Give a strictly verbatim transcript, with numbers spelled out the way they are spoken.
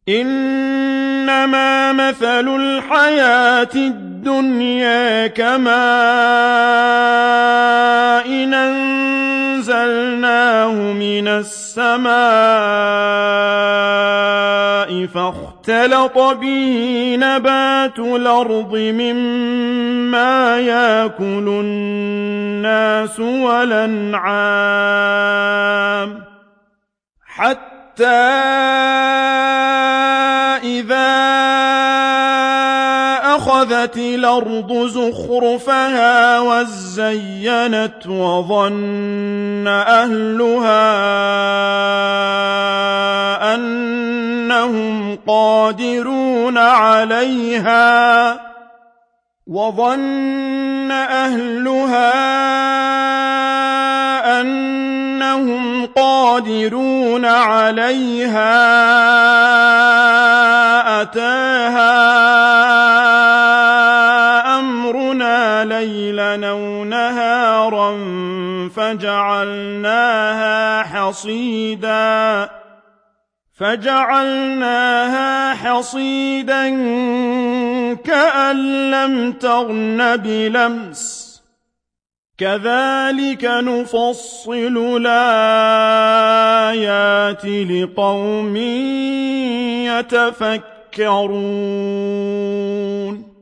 إنما مثل الحياة الدنيا كماء أنزلناه من السماء فاختلط به نبات الأرض مما يأكل الناس والأنعام حتى إذا أخذت الأرض زخرفها وزينت وظن أهلها أنهم قادرون عليها وظن أهلها أنهم قادرون عليها أتاها أمرنا ليلا أو نهارا فجعلناها حصيدا فجعلناها حصيدا كأن لم تغن بلمس كذلك نفصل الآيات لقوم يتفكرون